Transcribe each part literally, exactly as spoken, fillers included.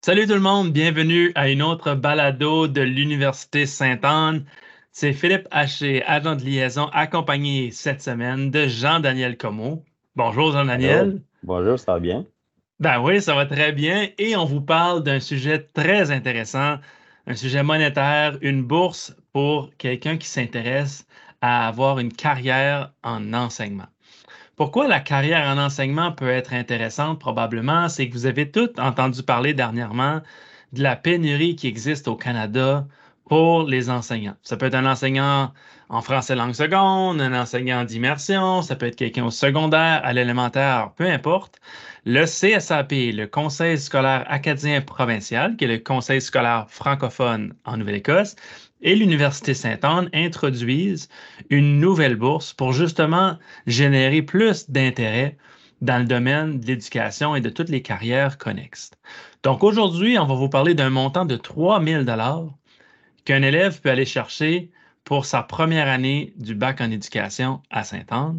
Salut tout le monde, bienvenue à une autre balado de l'Université Sainte-Anne. C'est Philippe Haché, agent de liaison, accompagné cette semaine de Jean-Daniel Comeau. Bonjour Allô? Jean-Daniel. Bonjour, ça va bien? Ben oui, ça va très bien et on vous parle d'un sujet très intéressant, un sujet monétaire, une bourse pour quelqu'un qui s'intéresse à avoir une carrière en enseignement. Pourquoi la carrière en enseignement peut être intéressante, probablement, c'est que vous avez tous entendu parler dernièrement de la pénurie qui existe au Canada pour les enseignants. Ça peut être un enseignant en français langue seconde, un enseignant d'immersion, ça peut être quelqu'un au secondaire, à l'élémentaire, peu importe. Le C S A P, le Conseil scolaire acadien provincial, qui est le Conseil scolaire francophone en Nouvelle-Écosse, et l'Université Sainte-Anne introduisent une nouvelle bourse pour justement générer plus d'intérêt dans le domaine de l'éducation et de toutes les carrières connexes. Donc aujourd'hui, on va vous parler d'un montant de trois mille dollars qu'un élève peut aller chercher pour sa première année du bac en éducation à Sainte-Anne.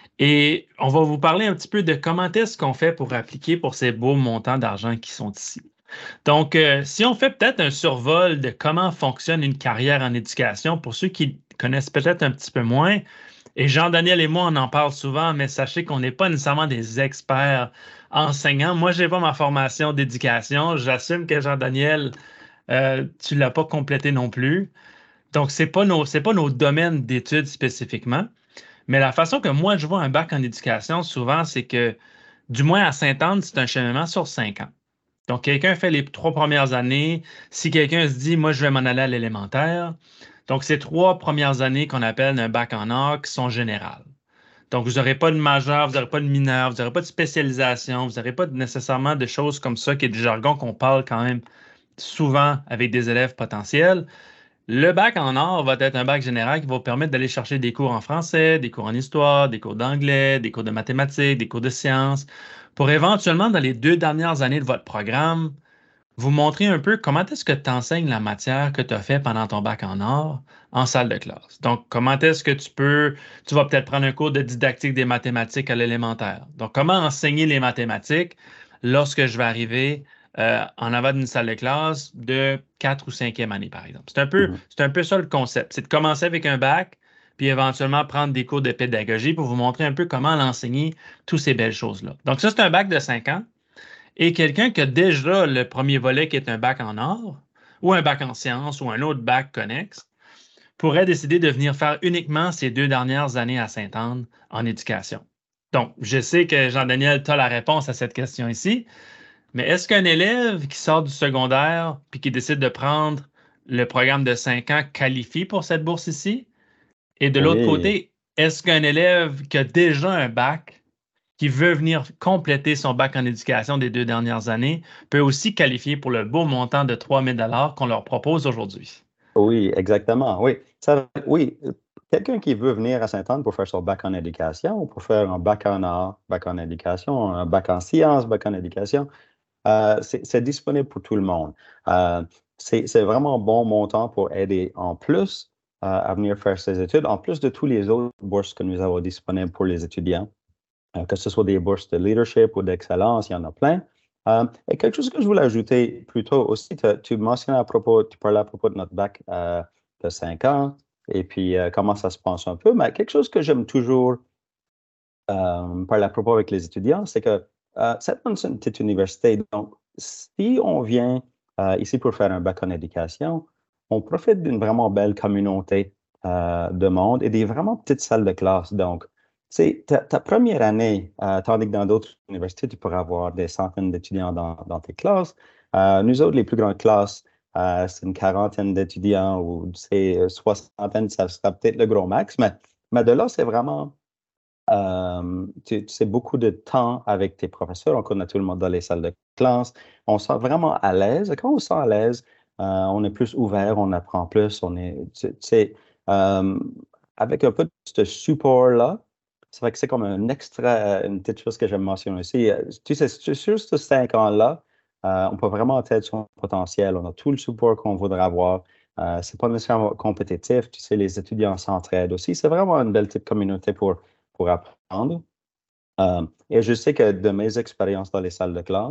Et on va vous parler un petit peu de comment est-ce qu'on fait pour appliquer pour ces beaux montants d'argent qui sont ici. Donc, euh, si on fait peut-être un survol de comment fonctionne une carrière en éducation, pour ceux qui connaissent peut-être un petit peu moins, et Jean-Daniel et moi, on en parle souvent, mais sachez qu'on n'est pas nécessairement des experts enseignants. Moi, je n'ai pas ma formation d'éducation. J'assume que Jean-Daniel, euh, tu ne l'as pas complété non plus. Donc, ce n'est pas nos, c'est pas nos domaines d'études spécifiquement. Mais la façon que moi, je vois un bac en éducation, souvent, c'est que, du moins à Sainte-Anne, c'est un cheminement sur cinq ans. Donc, quelqu'un fait les trois premières années. Si quelqu'un se dit, moi, je vais m'en aller à l'élémentaire, donc ces trois premières années qu'on appelle un bac en arts qui sont générales. Donc, vous n'aurez pas de majeur, vous n'aurez pas de mineur, vous n'aurez pas de spécialisation, vous n'aurez pas nécessairement de choses comme ça, qui est du jargon qu'on parle quand même souvent avec des élèves potentiels. Le bac en art va être un bac général qui va vous permettre d'aller chercher des cours en français, des cours en histoire, des cours d'anglais, des cours de mathématiques, des cours de sciences, pour éventuellement, dans les deux dernières années de votre programme, vous montrer un peu comment est-ce que tu enseignes la matière que tu as fait pendant ton bac en art en salle de classe. Donc, comment est-ce que tu peux, tu vas peut-être prendre un cours de didactique des mathématiques à l'élémentaire. Donc, comment enseigner les mathématiques lorsque je vais arriver euh, en avant d'une salle de classe de quatre ou cinquième année, par exemple. C'est un peu, Mhm. c'est un peu ça le concept. C'est de commencer avec un bac, puis éventuellement prendre des cours de pédagogie pour vous montrer un peu comment l'enseigner, toutes ces belles choses-là. Donc, ça, c'est un bac de cinq ans. Et quelqu'un qui a déjà le premier volet qui est un bac en art, ou un bac en sciences, ou un autre bac connexe, pourrait décider de venir faire uniquement ces deux dernières années à Sainte-Anne en éducation. Donc, je sais que Jean-Daniel, tu as la réponse à cette question ici, mais est-ce qu'un élève qui sort du secondaire puis qui décide de prendre le programme de cinq ans qualifie pour cette bourse ici? Et de l'autre Oui, côté, est-ce qu'un élève qui a déjà un bac qui veut venir compléter son bac en éducation des deux dernières années peut aussi qualifier pour le beau montant de trois mille dollars qu'on leur propose aujourd'hui. oui, exactement. Oui, ça, oui. euh, Quelqu'un qui veut venir à Sainte-Anne pour faire son bac en éducation, ou pour faire un bac en art, bac en éducation, un bac en sciences, bac en éducation, euh, c'est c'est disponible pour tout le monde. Euh, c'est c'est vraiment un bon montant pour aider en plus euh, à venir faire ses études, en plus de tous les autres bourses que nous avons disponibles pour les étudiants. Euh, que ce soit des bourses de leadership ou d'excellence, il y en a plein. Euh, et quelque chose que je voulais ajouter plus tôt aussi, t'as- tu mentionnais à propos, tu parlais à propos de notre bac euh, de cinq ans et puis euh, comment ça se passe un peu, mais quelque chose que j'aime toujours euh, parler à propos avec les étudiants, c'est que euh, cette c'est une petite université. Donc, si on vient euh, ici pour faire un bac en éducation, on profite d'une vraiment belle communauté euh, de monde et des vraiment petites salles de classe. Donc, c'est ta, ta première année, euh, tandis que dans d'autres universités, tu pourrais avoir des centaines d'étudiants dans, dans tes classes. Euh, nous autres, les plus grandes classes, euh, c'est une quarantaine d'étudiants ou c'est soixantaine, ça sera peut-être le gros max, mais, mais de là, c'est vraiment euh, tu, tu sais, beaucoup de temps avec tes professeurs. On connaît tout le monde dans les salles de classe. On se sent vraiment à l'aise. Et quand on se sent à l'aise, euh, on est plus ouvert, on apprend plus. On est, tu, tu sais, euh, avec un peu de ce support-là, c'est vrai que c'est comme un extra, une petite chose que j'aime mentionner aussi. Euh, Tu sais, sur sur ces cinq ans-là, euh, on peut vraiment atteindre son potentiel. On a tout le support qu'on voudrait avoir. Euh, c'est pas nécessairement compétitif. Tu sais, les étudiants s'entraident aussi. C'est vraiment une belle petite communauté pour pour apprendre. Euh, et je sais que de mes expériences dans les salles de classe,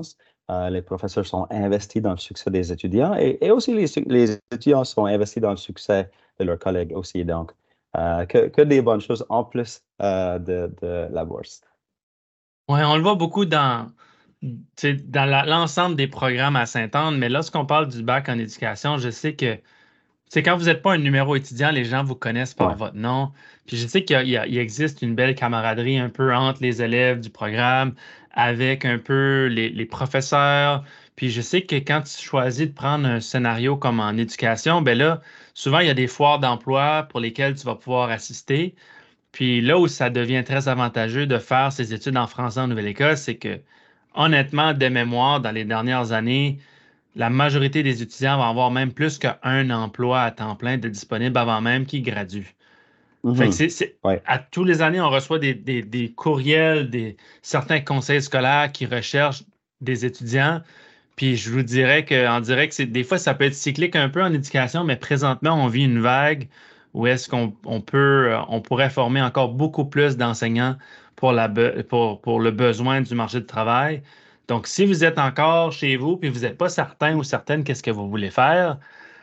Euh, les professeurs sont investis dans le succès des étudiants et, et aussi les, su- les étudiants sont investis dans le succès de leurs collègues aussi. Donc, euh, que, que des bonnes choses en plus euh, de, de la bourse. Ouais, on le voit beaucoup dans, tu sais, dans la- l'ensemble des programmes à Sainte-Anne, mais lorsqu'on parle du bac en éducation, je sais que c'est quand vous n'êtes pas un numéro étudiant, les gens vous connaissent par Ouais. votre nom. Puis je sais qu'il y a- il y a- il existe une belle camaraderie un peu entre les élèves du programme, avec un peu les, les professeurs. Puis je sais que quand tu choisis de prendre un scénario comme en éducation, ben là, souvent il y a des foires d'emploi pour lesquelles tu vas pouvoir assister. Puis là où ça devient très avantageux de faire ses études en français en Nouvelle-Écosse, c'est que honnêtement, de mémoire, dans les dernières années, la majorité des étudiants vont avoir même plus qu'un emploi à temps plein de disponible avant même qu'ils graduent. Fait que Mhm. c'est, c'est- Ouais. à tous les années, on reçoit des, des- des courriels, des, certains conseils scolaires qui recherchent des étudiants. Puis je vous dirais qu'en direct, c'est, des fois, ça peut être cyclique un peu en éducation, mais présentement, on vit une vague où est-ce qu'on on peut, euh, on pourrait former encore beaucoup plus d'enseignants pour la, be- pour, pour le besoin du marché de travail. Donc, si vous êtes encore chez vous puis vous n'êtes pas certain ou certaine qu'est-ce que vous voulez faire,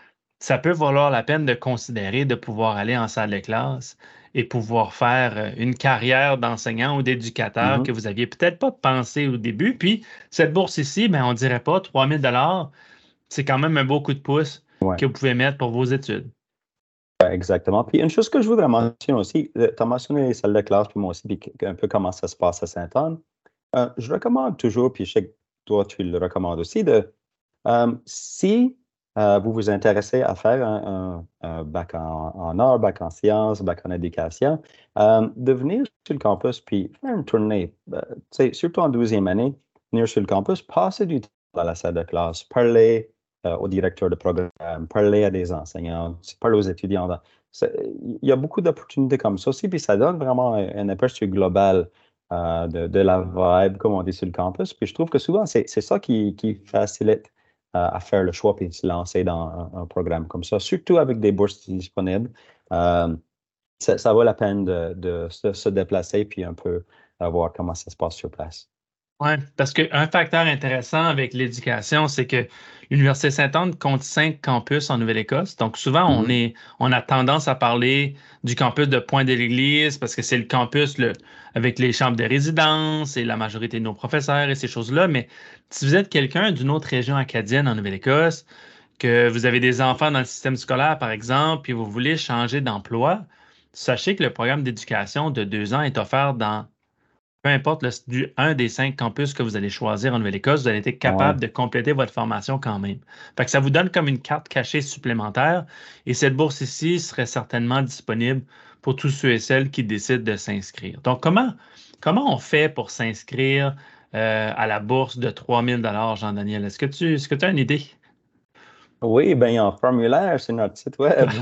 ça peut valoir la peine de considérer de pouvoir aller en salle de classe et pouvoir faire euh, une carrière d'enseignant ou d'éducateur que Mhm. vous aviez peut-être pas pensé au début. Puis, cette bourse ici, ben, on dirait pas trois mille dollars, c'est quand même un beau coup de pouce Ouais. que vous pouvez mettre pour vos études. Exactement. Puis une chose que je voudrais mentionner aussi, tu as mentionné les salles de classe, puis moi aussi, puis que- un peu comment ça se passe à Sainte-Anne. Euh, je recommande toujours, puis je sais que toi, tu le recommandes aussi, de Euh, si euh, vous vous intéressez à faire un, un- un bac en, en arts, bac en sciences, bac en éducation, euh, de venir sur le campus puis faire une tournée, euh, tu sais, surtout en douzième année, venir sur le campus, passer du temps dans la salle de classe, parler euh, au directeur de programme, parler à des enseignants, parler aux étudiants. dans- c'est- Il y a beaucoup d'opportunités comme ça aussi, puis ça donne vraiment un, un aperçu global euh, de, de la vibe, comme on dit sur le campus. Puis je trouve que souvent, c'est c'est ça qui, qui facilite euh, à faire le choix et se lancer dans un, un programme comme ça, surtout avec des bourses disponibles. Euh, ça, ça vaut la peine de, de se, se déplacer puis un peu euh, voir comment ça se passe sur place. Oui, parce qu'un facteur intéressant avec l'éducation, c'est que l'Université Sainte-Anne compte cinq campus en Nouvelle-Écosse. Donc souvent, on Mhm. est, on a tendance à parler du campus de Pointe-de-l'Église parce que c'est le campus le, avec les chambres de résidence et la majorité de nos professeurs et ces choses-là. Mais si vous êtes quelqu'un d'une autre région acadienne en Nouvelle-Écosse, que vous avez des enfants dans le système scolaire, par exemple, puis vous voulez changer d'emploi, sachez que le programme d'éducation de deux ans est offert dans peu importe le, du, un des cinq campus que vous allez choisir en Nouvelle-Écosse, vous allez être Ouais, capable de compléter votre formation quand même. Fait que ça vous donne comme une carte cachée supplémentaire et cette bourse ici serait certainement disponible pour tous ceux et celles qui décident de s'inscrire. Donc, comment, comment on fait pour s'inscrire euh, à la bourse de trois mille dollars, Jean-Daniel? Est-ce que tu, est-ce que tu as une idée? oui, ben, il y a un formulaire sur notre site web.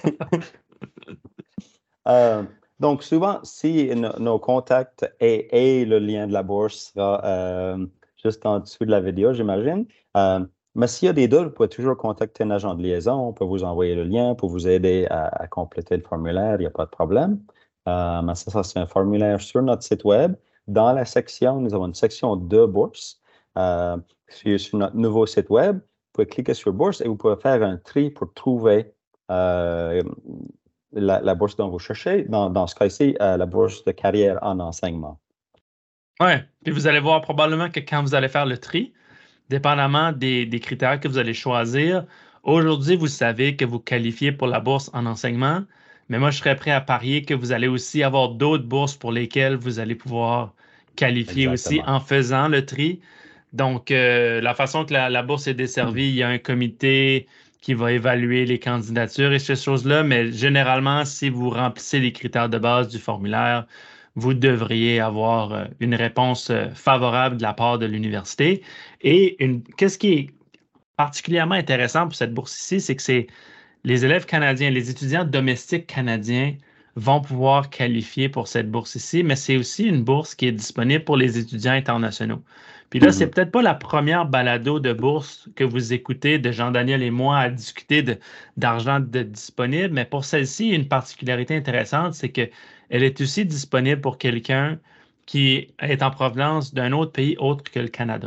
Euh, donc, souvent, si no- nos contacts et, et le lien de la bourse sera euh, juste en dessous de la vidéo, j'imagine. Euh, mais s'il y a des doutes, vous pouvez toujours contacter un agent de liaison. On peut vous envoyer le lien pour vous aider à, à compléter le formulaire. Il n'y a pas de problème. Euh, mais ça, ça c'est un formulaire sur notre site web. Dans la section, nous avons une section de bourse. Euh, sur, sur notre nouveau site web, vous pouvez cliquer sur bourse et vous pouvez faire un tri pour trouver euh, la, la bourse dont vous cherchez, dans, dans ce cas-ci, euh, la bourse de carrière en enseignement. Ouais. Puis vous allez voir probablement que quand vous allez faire le tri, dépendamment des, des critères que vous allez choisir, aujourd'hui, vous savez que vous qualifiez pour la bourse en enseignement, mais moi, je serais prêt à parier que vous allez aussi avoir d'autres bourses pour lesquelles vous allez pouvoir qualifier aussi Exactement. en faisant le tri. Donc, euh, la façon que la, la bourse est desservie, il y a un comité qui va évaluer les candidatures et ces choses-là, mais généralement, si vous remplissez les critères de base du formulaire, vous devriez avoir euh, une réponse euh, favorable de la part de l'université. Et une, qu'est-ce qui est particulièrement intéressant pour cette bourse ici, c'est que c'est les élèves canadiens, les étudiants domestiques canadiens vont pouvoir qualifier pour cette bourse ici, mais c'est aussi une bourse qui est disponible pour les étudiants internationaux. Puis là, c'est Mhm. peut-être pas la première balado de bourse que vous écoutez de Jean-Daniel et moi à discuter de- d'argent de disponible, mais pour celle-ci, une particularité intéressante, c'est que elle est aussi disponible pour quelqu'un qui est en provenance d'un autre pays autre que le Canada.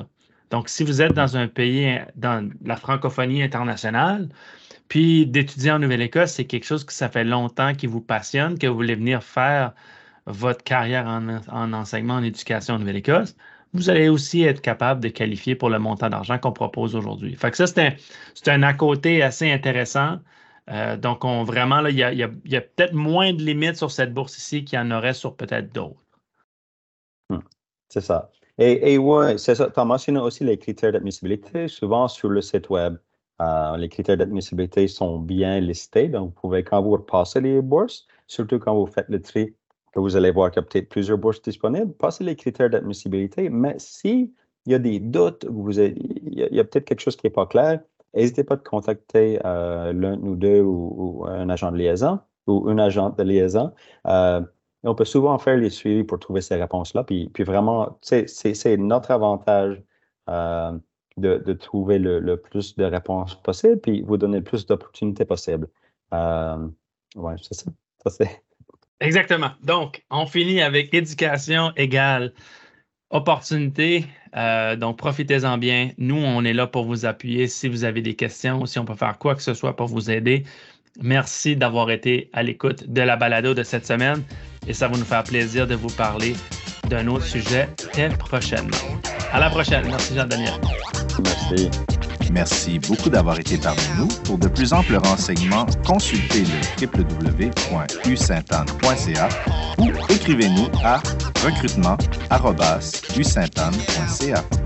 Donc, si vous êtes dans un pays, dans la francophonie internationale, puis d'étudier en Nouvelle-Écosse, c'est quelque chose que ça fait longtemps qui vous passionne, que vous voulez venir faire votre carrière en, en enseignement, en éducation en Nouvelle-Écosse, vous allez aussi être capable de qualifier pour le montant d'argent qu'on propose aujourd'hui. Fait que ça, c'est un, c'est un à côté assez intéressant. Euh, donc, on, vraiment, là, il y a, il y a, il y a peut-être moins de limites sur cette bourse ici qu'il y en aurait sur peut-être d'autres. Hmm. C'est ça. Et, et ouais, c'est ça. Tu as mentionné aussi les critères d'admissibilité. Souvent, sur le site Web, euh, les critères d'admissibilité sont bien listés. Donc, vous pouvez, quand vous repassez les bourses, surtout quand vous faites le tri, que vous allez voir qu'il y a peut-être plusieurs bourses disponibles, passez les critères d'admissibilité. Mais s'il y a des doutes, vous avez, il y a, a peut-être quelque chose qui n'est pas clair, n'hésitez pas à contacter euh, l'un de nous deux ou, ou un agent de liaison ou une agente de liaison. Euh, On peut souvent faire les suivis pour trouver ces réponses-là. Puis, puis vraiment, c'est, c'est notre avantage euh, de, de trouver le, le plus de réponses possible, puis vous donner le plus d'opportunités possibles. Euh, oui, c'est ça. ça c'est... Exactement. Donc, on finit avec éducation égale opportunité. Euh, donc, profitez-en bien. Nous, on est là pour vous appuyer si vous avez des questions, si on peut faire quoi que ce soit pour vous aider. Merci d'avoir été à l'écoute de la balado de cette semaine et ça va nous faire plaisir de vous parler d'un autre sujet très prochainement. À la prochaine. Merci Jean-Daniel. Merci. Merci beaucoup d'avoir été parmi nous. Pour de plus amples renseignements, consultez le w w w point u sainte anne point c a ou écrivez-nous à recrutement arobase u sainte anne point c a.